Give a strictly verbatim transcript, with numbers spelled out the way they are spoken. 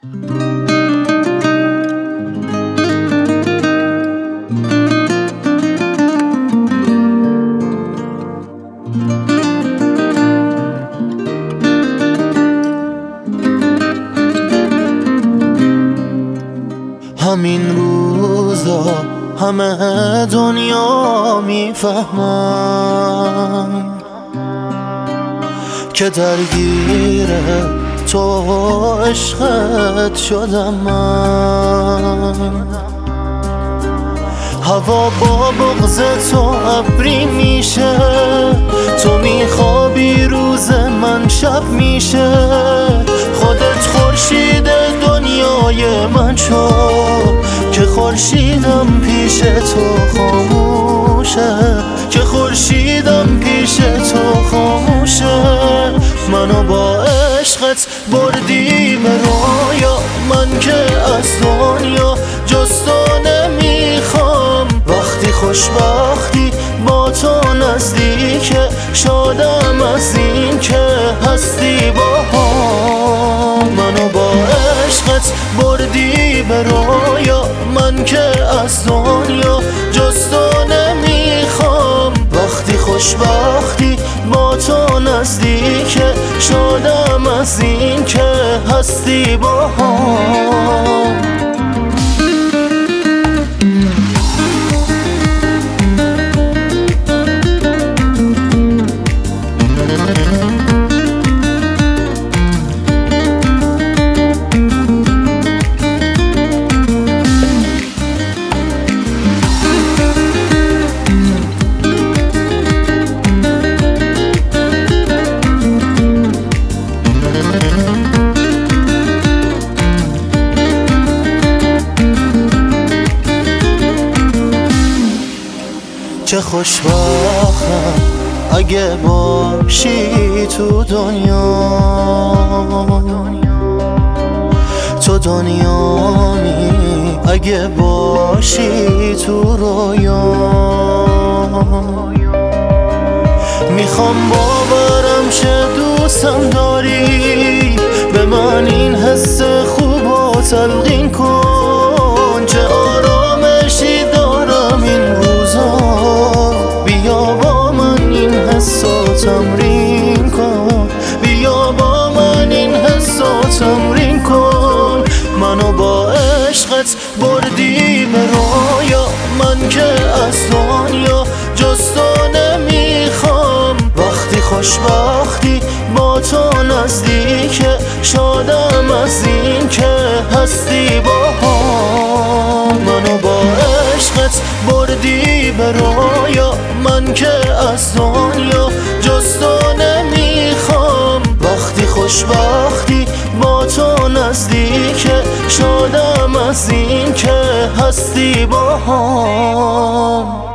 همین روزا همه دنیا میفهمن که درگیر تو عشقت شدم من. هوا با بغض تو ابری میشه، تو میخوابی روز من شب میشه. خودت خورشید دنیای من شو که خورشیدم پیش تو خاموشه، که خورشیدم پیش تو خاموشه. منو با عشقت بردی به رویا، من که از دنیا جز تو نمیخوام. وقتی خوشبختی با تو نزدیکه، شادم از این که هستی با هم. منو با عشقت بردی به رویا، من که از دنیا جز تو نمیخوام. وقتی خوشبختی با تو نزدیکه، شادم از این که هستی با هم. چه خوشبختم اگه باشی تو دنیا، تو دنیایی اگه باشی تو رویا. میخوام باورم شه دوستم داری، به من این حس خوب و تلقین کن. چه آرامشی دارم این روزا، بیا با من این حس و تمرین کن. بیا با من این حس و تمرین کن. منو با عشقت بردی به رویا، من که از دنیا جز تو نمیخوام. وقتی خوشبختی با تو نزدیکه، شادم از این که هستی با هم. منو با عشقت بردی به رویا، من که از دنیا جز تو نمیخوام. وقتی خوشبختی با تو نزدیکه، شادم از این که هستی با هم.